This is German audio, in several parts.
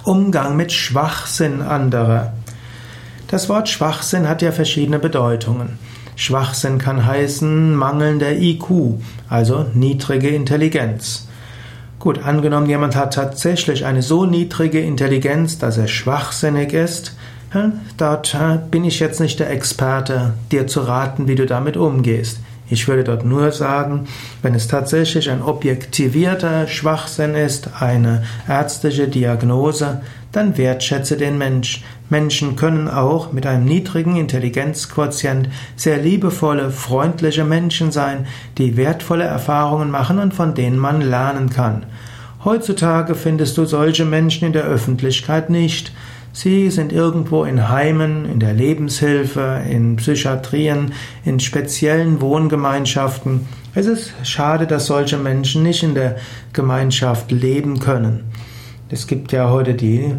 Umgang mit Schwachsinn anderer. Das Wort Schwachsinn hat ja verschiedene Bedeutungen. Schwachsinn kann heißen mangelnder IQ, also niedrige Intelligenz. Gut, angenommen, jemand hat tatsächlich eine so niedrige Intelligenz, dass er schwachsinnig ist, dort bin ich jetzt nicht der Experte, dir zu raten, wie du damit umgehst. Ich würde dort nur sagen, wenn es tatsächlich ein objektivierter Schwachsinn ist, eine ärztliche Diagnose, dann wertschätze den Mensch. Menschen können auch mit einem niedrigen Intelligenzquotient sehr liebevolle, freundliche Menschen sein, die wertvolle Erfahrungen machen und von denen man lernen kann. Heutzutage findest du solche Menschen in der Öffentlichkeit nicht. Sie sind irgendwo in Heimen, in der Lebenshilfe, in Psychiatrien, in speziellen Wohngemeinschaften. Es ist schade, dass solche Menschen nicht in der Gemeinschaft leben können. Es gibt ja heute die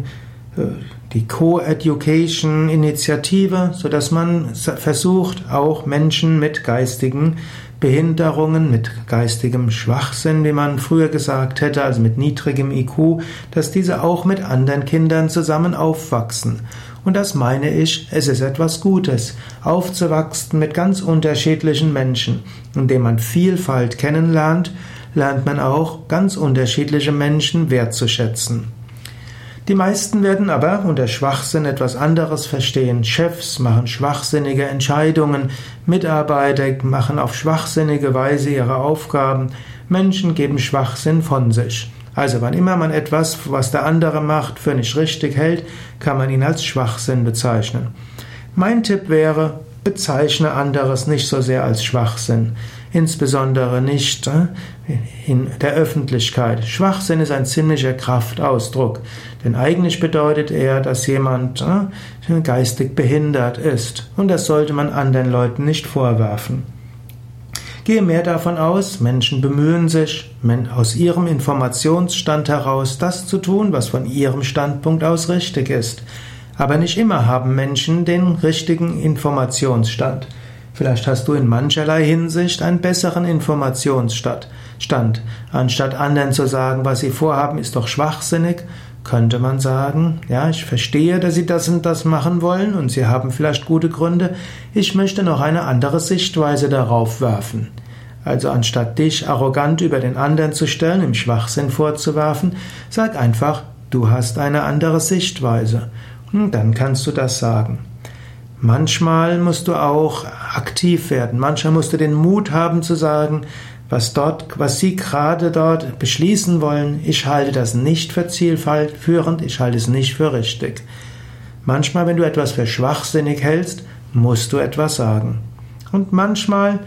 Co-Education-Initiative, sodass man versucht, auch Menschen mit geistigen Behinderungen, mit geistigem Schwachsinn, wie man früher gesagt hätte, also mit niedrigem IQ, dass diese auch mit anderen Kindern zusammen aufwachsen. Und das meine ich, es ist etwas Gutes, aufzuwachsen mit ganz unterschiedlichen Menschen. Indem man Vielfalt kennenlernt, lernt man auch ganz unterschiedliche Menschen wertzuschätzen. Die meisten werden aber unter Schwachsinn etwas anderes verstehen. Chefs machen schwachsinnige Entscheidungen, Mitarbeiter machen auf schwachsinnige Weise ihre Aufgaben, Menschen geben Schwachsinn von sich. Also wann immer man etwas, was der andere macht, für nicht richtig hält, kann man ihn als Schwachsinn bezeichnen. Mein Tipp wäre, bezeichne anderes nicht so sehr als Schwachsinn, insbesondere nicht in der Öffentlichkeit. Schwachsinn ist ein ziemlicher Kraftausdruck, denn eigentlich bedeutet er, dass jemand geistig behindert ist, und das sollte man anderen Leuten nicht vorwerfen. Gehe mehr davon aus, Menschen bemühen sich, aus ihrem Informationsstand heraus das zu tun, was von ihrem Standpunkt aus richtig ist. Aber nicht immer haben Menschen den richtigen Informationsstand. Vielleicht hast du in mancherlei Hinsicht einen besseren Informationsstand. Anstatt anderen zu sagen, was sie vorhaben, ist doch schwachsinnig, könnte man sagen, ja, ich verstehe, dass sie das und das machen wollen und sie haben vielleicht gute Gründe, ich möchte noch eine andere Sichtweise darauf werfen. Also anstatt dich arrogant über den anderen zu stellen, im Schwachsinn vorzuwerfen, sag einfach, du hast eine andere Sichtweise. Dann kannst du das sagen. Manchmal musst du auch aktiv werden. Manchmal musst du den Mut haben zu sagen, was sie gerade dort beschließen wollen, ich halte das nicht für zielführend, ich halte es nicht für richtig. Manchmal, wenn du etwas für schwachsinnig hältst, musst du etwas sagen. Und manchmal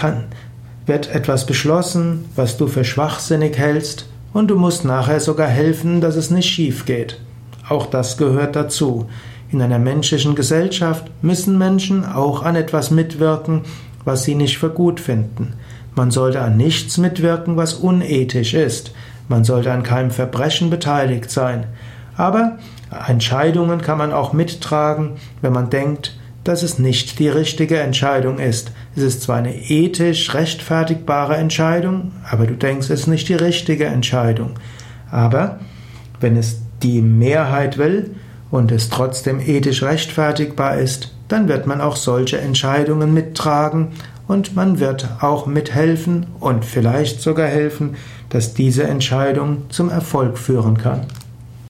wird etwas beschlossen, was du für schwachsinnig hältst, und du musst nachher sogar helfen, dass es nicht schief geht. Auch das gehört dazu. In einer menschlichen Gesellschaft müssen Menschen auch an etwas mitwirken, was sie nicht für gut finden. Man sollte an nichts mitwirken, was unethisch ist. Man sollte an keinem Verbrechen beteiligt sein. Aber Entscheidungen kann man auch mittragen, wenn man denkt, dass es nicht die richtige Entscheidung ist. Es ist zwar eine ethisch rechtfertigbare Entscheidung, aber du denkst, es ist nicht die richtige Entscheidung. Aber wenn es die Mehrheit will und es trotzdem ethisch rechtfertigbar ist, dann wird man auch solche Entscheidungen mittragen und man wird auch mithelfen und vielleicht sogar helfen, dass diese Entscheidung zum Erfolg führen kann.